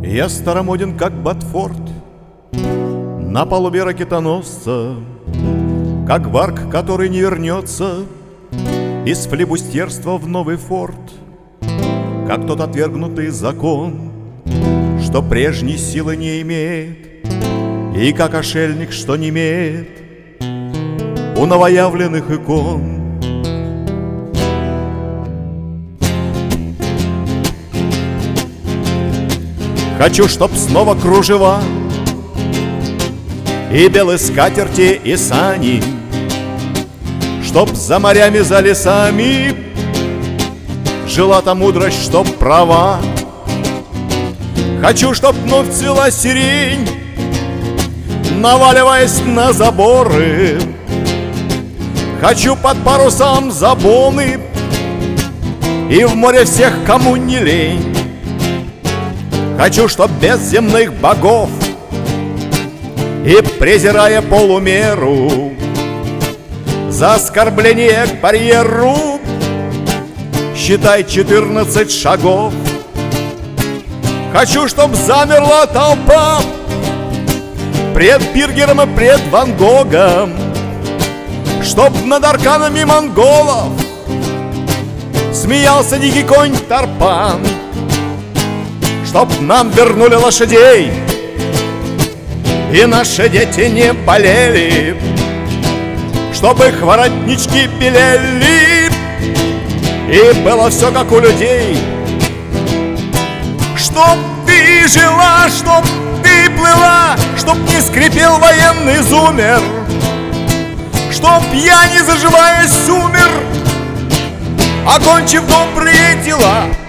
Я старомоден, как Батфорд, на палубе ракетоносца, как барк, который не вернется из флибустерства в новый форт, как тот отвергнутый закон, что прежней силы не имеет, и как отшельник, что не имеет у новоявленных икон. Хочу, чтоб снова кружева и белые скатерти, и сани, чтоб за морями, за лесами жила та мудрость, чтоб права. Хочу, чтоб вновь цвела сирень, наваливаясь на заборы. Хочу под парусом забоны и в море всех, кому не лень. Хочу, чтоб без земных богов и презирая полумеру за оскорбление к барьеру считай 14 шагов. Хочу, чтоб замерла толпа пред Биргером и пред Ван Гогом, чтоб над арканами монголов смеялся дикий конь Тарпан, чтоб нам вернули лошадей и наши дети не болели, чтоб их воротнички белели и было все как у людей. Чтоб ты жила, чтоб ты плыла, чтоб не скрипел военный зумер, чтоб я, не заживаясь, умер, окончив добрые дела.